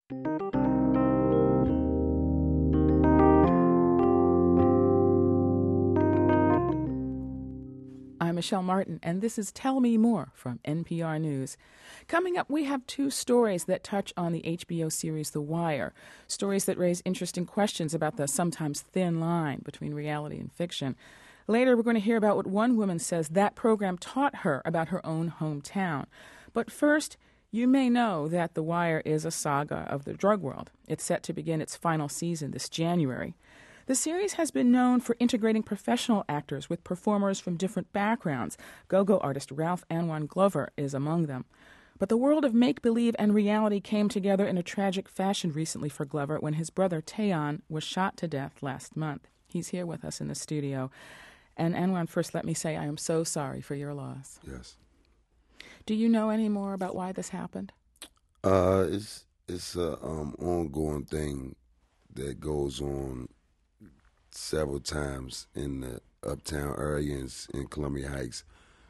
I'm Michelle Martin, and this is Tell Me More from NPR News. Coming up, we have two stories that touch on the HBO series The Wire, stories that raise interesting questions about the sometimes thin line between reality and fiction. Later, we're going to hear about what one woman says that program taught her about her own hometown. But first, you may know that The Wire is a saga of the drug world. It's set to begin its final season this January. The series has been known for integrating professional actors with performers from different backgrounds. Go-go artist Ralph Anwan Glover is among them. But the world of make-believe and reality came together in a tragic fashion recently for Glover when his brother Tayon was shot to death last month. He's here with us in the studio. And Anwan, first let me say I am so sorry for your loss. Yes. Do you know any more about why this happened? It's a ongoing thing that goes on several times in the uptown area in Columbia Heights.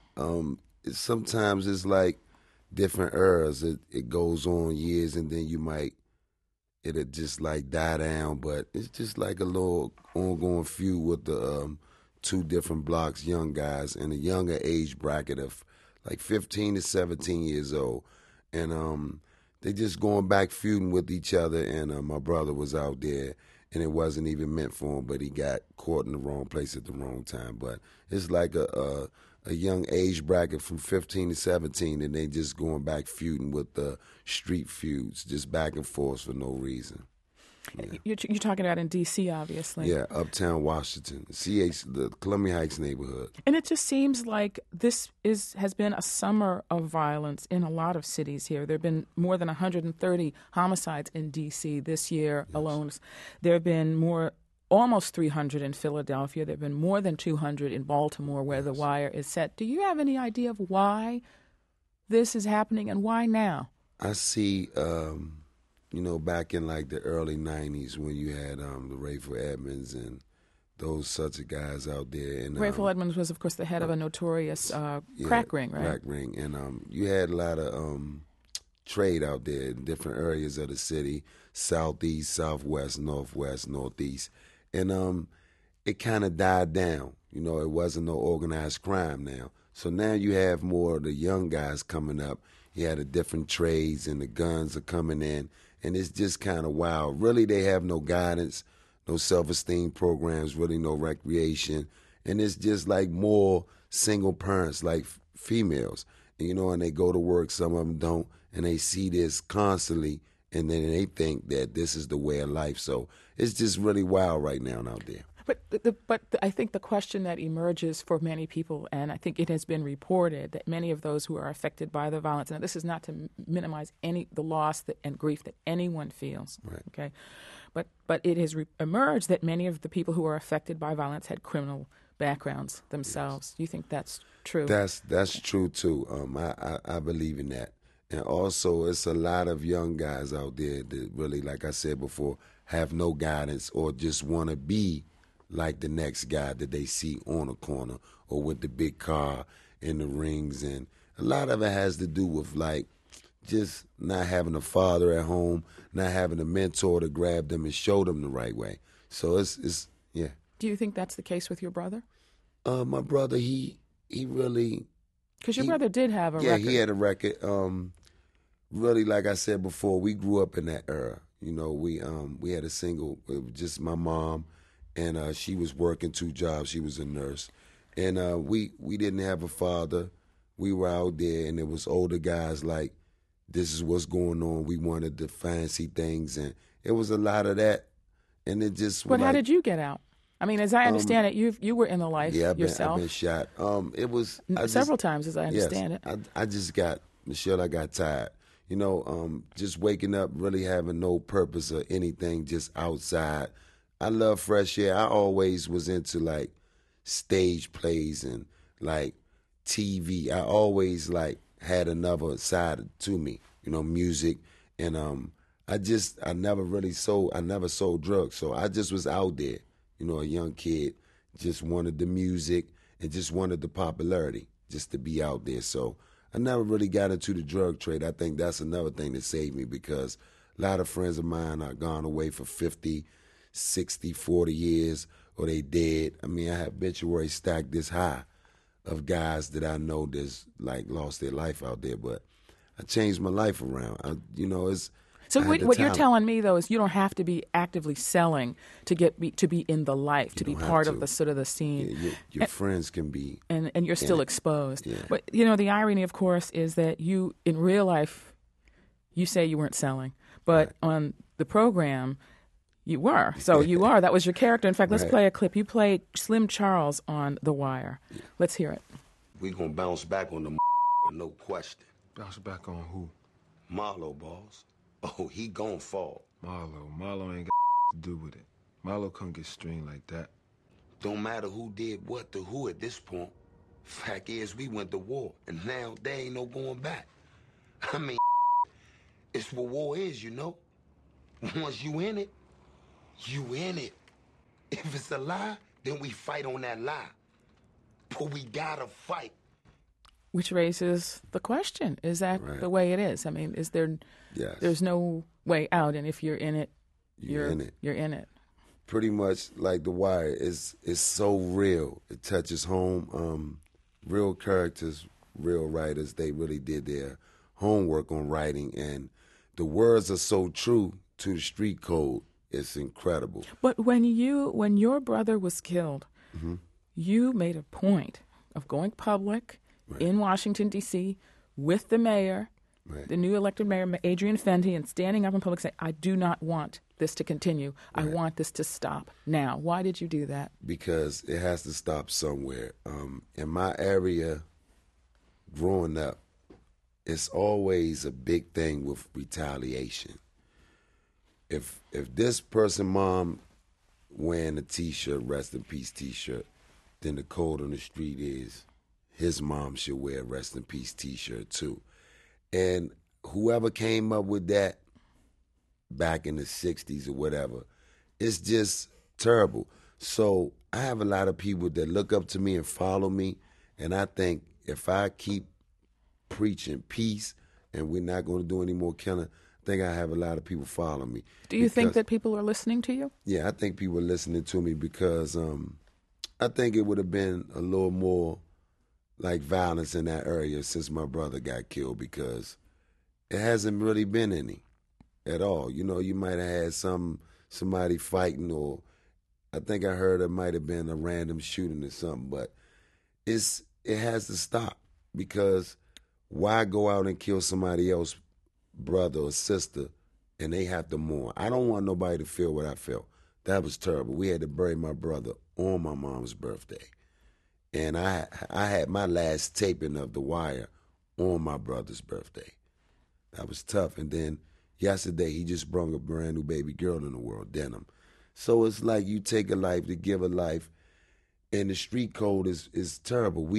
Sometimes it's like different eras. It goes on years, and then it'll just like die down. But it's just like a little ongoing feud with the two different blocks, young guys in a younger age bracket of like 15 to 17 years old, and they just going back feuding with each other. And my brother was out there. And it wasn't even meant for him, but he got caught in the wrong place at the wrong time. But it's like a young age bracket from 15 to 17, and they just going back feuding with the street feuds, just back and forth for no reason. Yeah. You're talking about in D.C., obviously. Yeah, uptown Washington, the Columbia Heights neighborhood. And it just seems like this has been a summer of violence in a lot of cities here. There have been more than 130 homicides in D.C. this year alone. There have been almost 300 in Philadelphia. There have been more than 200 in Baltimore, where The Wire is set. Do you have any idea of why this is happening and why now? I see... back in like the early 90s when you had the Rayful Edmonds and those such of guys out there. And Rayful Edmonds was, of course, the head of a notorious crack ring, right? Crack ring. And you had a lot of trade out there in different areas of the city, southeast, southwest, northwest, northeast. And it kind of died down. It wasn't no organized crime now. So now you have more of the young guys coming up. You had the different trades and the guns are coming in. And it's just kind of wild. Really, they have no guidance, no self-esteem programs, really no recreation. And it's just like more single parents, like females. And they go to work, some of them don't, and they see this constantly, and then they think that this is the way of life. So it's just really wild right now out there. But I think the question that emerges for many people, and I think it has been reported that many of those who are affected by the violence, and this is not to minimize the loss and grief that anyone feels, right. Okay, but it has emerged that many of the people who are affected by violence had criminal backgrounds themselves. Yes. Do you think that's true? That's true too. I believe in that, and also it's a lot of young guys out there that really, like I said before, have no guidance or just want to be like the next guy that they see on a corner or with the big car and the rings. And a lot of it has to do with like just not having a father at home, not having a mentor to grab them and show them the right way. So it's yeah. Do you think that's the case with your brother? My brother, he really... Because your brother did have a record. Yeah, he had a record. Really, like I said before, we grew up in that era. We had a single, it was just my mom, and she was working 2 jobs. She was a nurse. And we didn't have a father. We were out there, and it was older guys like, this is what's going on. We wanted the fancy things, and it was a lot of that. And it just... But how did you get out? I mean, as I understand it, you were in the life yourself. I've been shot. It was... several times, as I understand it. I just got... Michelle, I got tired. Just waking up, really having no purpose or anything, just outside. I love fresh air. I always was into like stage plays and like TV. I always like had another side to me, music. And I never sold drugs. So I just was out there, a young kid, just wanted the music and just wanted the popularity just to be out there. So I never really got into the drug trade. I think that's another thing that saved me because A lot of friends of mine are gone away for 50, 60, 40 years, or they dead. I mean, I have obituaries stacked this high of guys that I know that's like lost their life out there, but I changed my life around. It's So I had the what you're talent. telling me though is you don't have to be actively selling to to be in the life, to be don't have part to. of the sort of the scene. Your friends can be. And you're still exposed. Yeah. But the irony, of course, is that you in real life, you say you weren't selling, but on the program, you were. So you are. That was your character. In fact, let's play a clip. You played Slim Charles on The Wire. Yeah. Let's hear it. We gonna bounce back on the no question. Bounce back on who? Marlo, boss. Oh, he gon' fall. Marlo ain't got to do with it. Marlo couldn't get streamed like that. Don't matter who did what to who at this point. Fact is, we went to war, and now there ain't no going back. I mean, it's what war is, Once you in it, you in it. If it's a lie, then we fight on that lie. But we gotta fight. Which raises the question, is that the way it is? I mean, is there, there's no way out, and if you're in it, you're in it. You're in it. Pretty much like The Wire is so real. It touches home. Real characters, real writers, they really did their homework on writing, and the words are so true to the street code. It's incredible. But when your brother was killed, you made a point of going public in Washington, D.C. with the mayor, the new elected mayor, Adrian Fenty, and standing up in public saying, I do not want this to continue. I want this to stop now. Why did you do that? Because it has to stop somewhere. In my area, growing up, it's always a big thing with retaliation. If this person, mom, wearing a T-shirt, rest in peace T-shirt, then the code on the street is his mom should wear a rest in peace T-shirt too. And whoever came up with that back in the 60s or whatever, it's just terrible. So I have a lot of people that look up to me and follow me, and I think if I keep preaching peace and we're not going to do any more killing, I think I have a lot of people follow me. Do you think that people are listening to you? Yeah, I think people are listening to me because I think it would have been a little more like violence in that area since my brother got killed, because it hasn't really been any at all. You might have had somebody fighting, or I think I heard it might have been a random shooting or something, but it has to stop, because why go out and kill somebody else's brother or sister and they have to mourn? I don't want nobody to feel what I felt. That was terrible. We had to bury my brother on my mom's birthday. And I had my last taping of The Wire on my brother's birthday. That was tough. And then yesterday, he just brought a brand new baby girl in the world, Denim. So it's like you take a life to give a life, and the street code is terrible.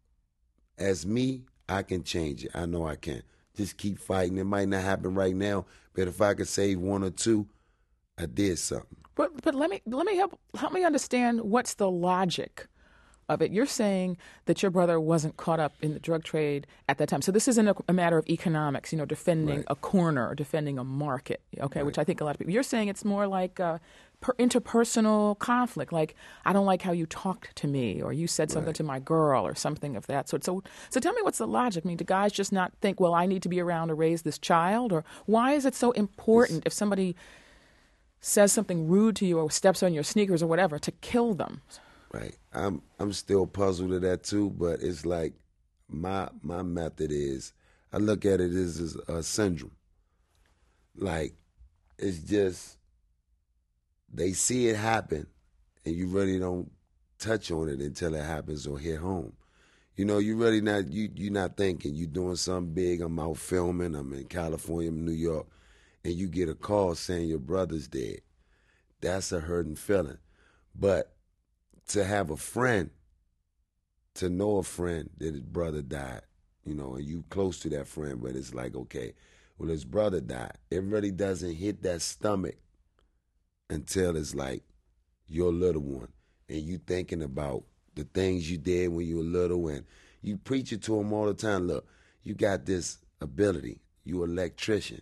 As me, I can change it. I know I can. Just keep fighting. It might not happen right now, but if I could save one or two, I did something. But let me help me understand what's the logic of it. You're saying that your brother wasn't caught up in the drug trade at that time. So this isn't a matter of economics, defending a corner or defending a market, which I think a lot of people. You're saying it's more like interpersonal conflict, like I don't like how you talked to me, or you said something to my girl, or something of that sort. So tell me, what's the logic? I mean, do guys just not think, well, I need to be around to raise this child, or why is it so important if somebody says something rude to you or steps on your sneakers or whatever to kill them? Right. I'm still puzzled at that too, but it's like my method is, I look at it as a syndrome. Like, it's just, they see it happen and you really don't touch on it until it happens or hit home. You really not, you're not thinking, you're doing something big, I'm out filming, I'm in California, I'm in New York, and you get a call saying your brother's dead. That's a hurting feeling. But to have a friend, to know a friend that his brother died, and you close to that friend, but it's like, okay, well, his brother died. It really doesn't hit that stomach until it's like your little one, and you thinking about the things you did when you were little, and you preach it to him all the time. Look, you got this ability. You an electrician.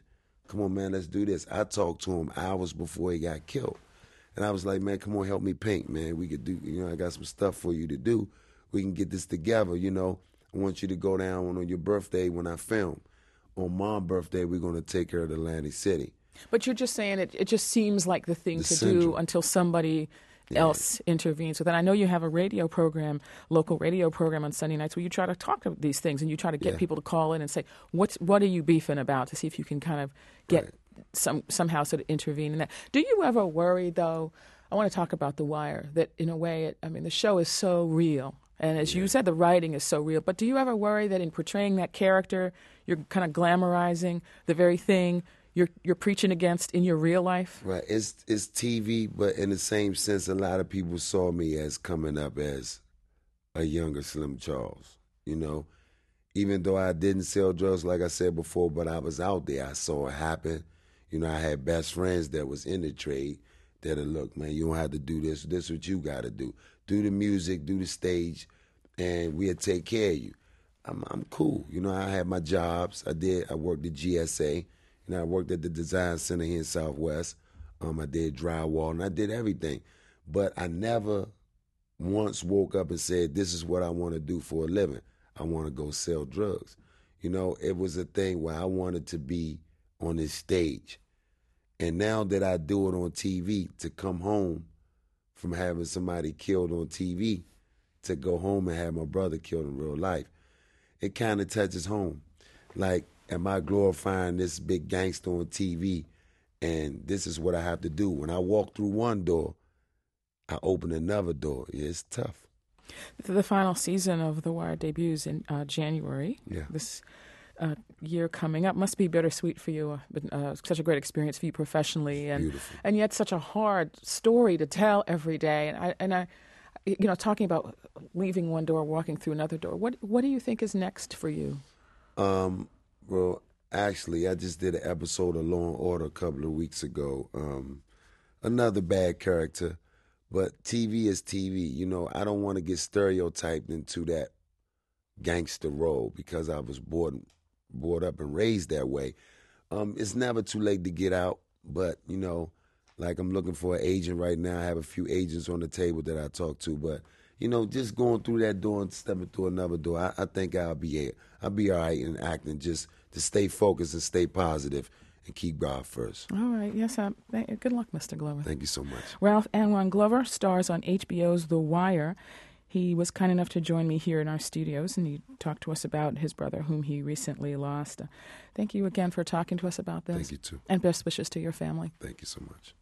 come on, man, let's do this. I talked to him hours before he got killed. And I was like, man, come on, help me paint, man. We could do, I got some stuff for you to do. We can get this together, I want you to go down on your birthday when I film. On my birthday, we're going to take care of Atlantic City. But you're just saying it just seems like the thing to do until somebody else intervenes. So then I know you have a radio program, local radio program on Sunday nights where you try to talk about these things and you try to get people to call in and say, what are you beefing about, to see if you can kind of get somehow sort of intervene in that. Do you ever worry, though, I want to talk about The Wire, that in a way, the show is so real. And as you said, the writing is so real. But do you ever worry that in portraying that character, you're kind of glamorizing the very thing you're preaching against in your real life? Right. It's TV, but in the same sense, a lot of people saw me as coming up as a younger Slim Charles, Even though I didn't sell drugs, like I said before, but I was out there. I saw it happen. I had best friends that was in the trade that look, man, you don't have to do this. This is what you got to do. Do the music, do the stage, and we'll take care of you. I'm cool. I had my jobs. I worked at GSA. I worked at the Design Center here in Southwest. I did drywall, and I did everything. But I never once woke up and said, this is what I want to do for a living. I want to go sell drugs. It was a thing where I wanted to be on this stage. And now that I do it on TV, to come home from having somebody killed on TV, to go home and have my brother killed in real life, it kind of touches home. Like, am I glorifying this big gangster on TV? And this is what I have to do. When I walk through one door, I open another door. It's tough. The final season of The Wire debuts in January. Yeah. This year coming up must be bittersweet for you. Such a great experience for you professionally, and yet such a hard story to tell every day. And I talking about leaving one door, walking through another door. What do you think is next for you? Well, actually, I just did an episode of Law & Order a couple of weeks ago. Another bad character, but TV is TV. I don't want to get stereotyped into that gangster role because I was brought up and raised that way. It's never too late to get out, but, like I'm looking for an agent right now. I have a few agents on the table that I talk to, but, just going through that door and stepping through another door, I think I'll be all right in acting, just to stay focused and stay positive and keep God first. All right. Yes. Good luck, Mr. Glover. Thank you so much. Ralph Anwan Glover stars on HBO's The Wire. He was kind enough to join me here in our studios, and he talked to us about his brother, whom he recently lost. Thank you again for talking to us about this. Thank you, too. And best wishes to your family. Thank you so much.